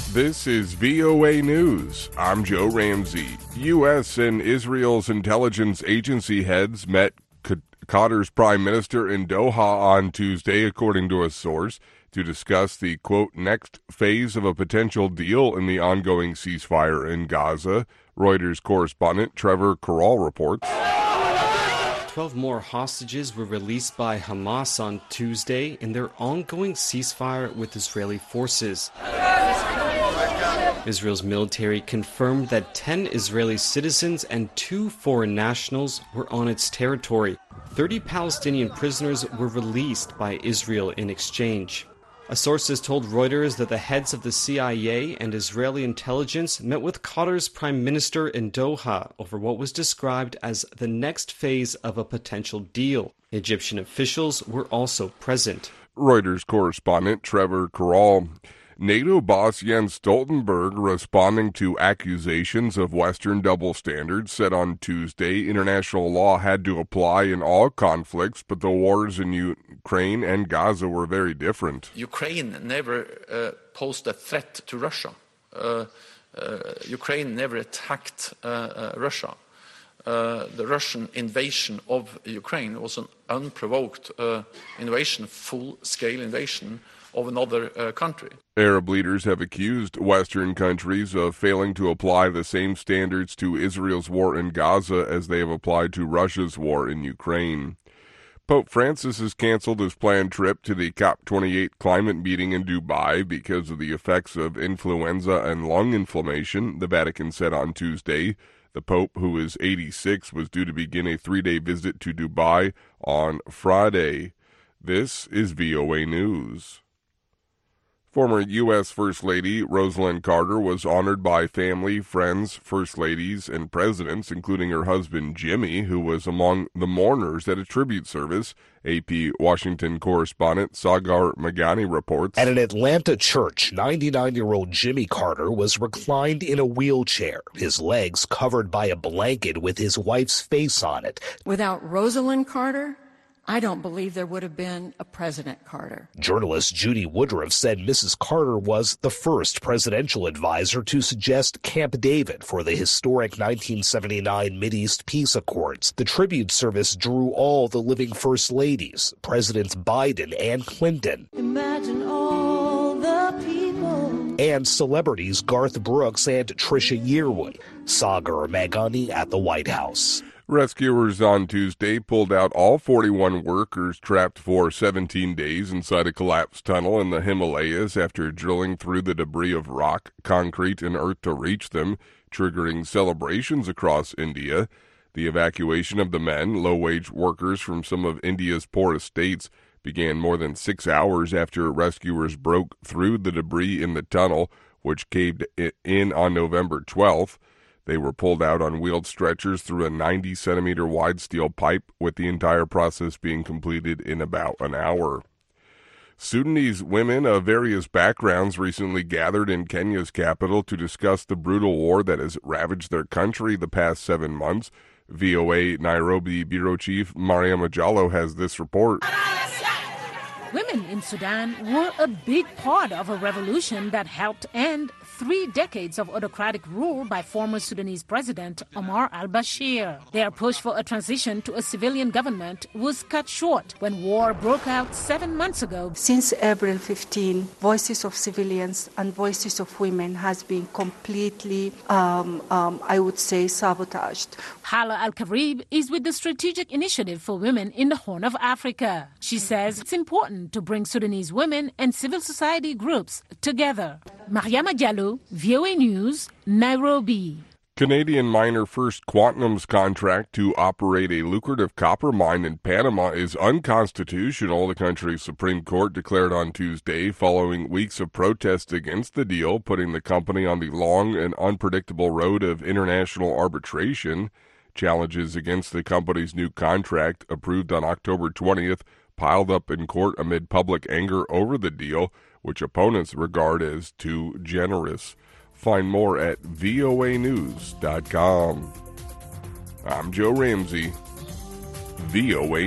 This is VOA News. I'm Joe Ramsey. U.S. and Israel's intelligence agency heads met Qatar's prime minister in Doha on Tuesday, according to a source, to discuss the, quote, next phase of a potential deal in the ongoing ceasefire in Gaza. Reuters correspondent Trevor Carroll reports. 12 more hostages were released by Hamas on Tuesday in their ongoing ceasefire with Israeli forces. Israel's military confirmed that 10 Israeli citizens and 2 foreign nationals were on its territory. 30 Palestinian prisoners were released by Israel in exchange. A source has told Reuters that the heads of the CIA and Israeli intelligence met with Qatar's prime minister in Doha over what was described as the next phase of a potential deal. Egyptian officials were also present. Reuters correspondent Trevor Carroll. NATO boss Jens Stoltenberg, responding to accusations of Western double standards, said on Tuesday international law had to apply in all conflicts, but the wars in Ukraine and Gaza were very different. Ukraine never posed a threat to Russia. Ukraine never attacked Russia. The Russian invasion of Ukraine was an unprovoked invasion, full-scale invasion of another country. Arab leaders have accused Western countries of failing to apply the same standards to Israel's war in Gaza as they have applied to Russia's war in Ukraine. Pope Francis has canceled his planned trip to the COP28 climate meeting in Dubai because of the effects of influenza and lung inflammation, the Vatican said on Tuesday. The Pope, who is 86, was due to begin a 3-day visit to Dubai on Friday. This is VOA News. Former U.S. First Lady Rosalynn Carter was honored by family, friends, first ladies, and presidents, including her husband Jimmy, who was among the mourners at a tribute service. AP Washington correspondent Sagar Meghani reports. At an Atlanta church, 99-year-old Jimmy Carter was reclined in a wheelchair, his legs covered by a blanket with his wife's face on it. Without Rosalynn Carter, I don't believe there would have been a President Carter. Journalist Judy Woodruff said Mrs. Carter was the first presidential advisor to suggest Camp David for the historic 1979 Mideast Peace Accords. The tribute service drew all the living first ladies, Presidents Biden and Clinton. Imagine all the people. And celebrities Garth Brooks and Trisha Yearwood. Sagar Meghani at the White House. Rescuers on Tuesday pulled out all 41 workers trapped for 17 days inside a collapsed tunnel in the Himalayas after drilling through the debris of rock, concrete, and earth to reach them, triggering celebrations across India. The evacuation of the men, low-wage workers from some of India's poorest states, began more than 6 hours after rescuers broke through the debris in the tunnel, which caved in on November 12th. They were pulled out on wheeled stretchers through a 90-centimeter wide steel pipe, with the entire process being completed in about an hour. Sudanese women of various backgrounds recently gathered in Kenya's capital to discuss the brutal war that has ravaged their country the past 7 months. VOA Nairobi Bureau Chief Mariam Jallo has this report. Women in Sudan were a big part of a revolution that helped end 3 decades of autocratic rule by former Sudanese President Omar al-Bashir. Their push for a transition to a civilian government was cut short when war broke out 7 months ago. Since April 15, voices of civilians and voices of women has been completely, I would say, sabotaged. Hala Al-Karib is with the Strategic Initiative for Women in the Horn of Africa. She says it's important to bring Sudanese women and civil society groups together. Mariama Jallo, VOA News, Nairobi. Canadian miner First Quantum's contract to operate a lucrative copper mine in Panama is unconstitutional, the country's Supreme Court declared on Tuesday, following weeks of protests against the deal, putting the company on the long and unpredictable road of international arbitration. Challenges against the company's new contract, approved on October 20th, piled up in court amid public anger over the deal, which opponents regard as too generous. Find more at voanews.com. I'm Joe Ramsey, VOA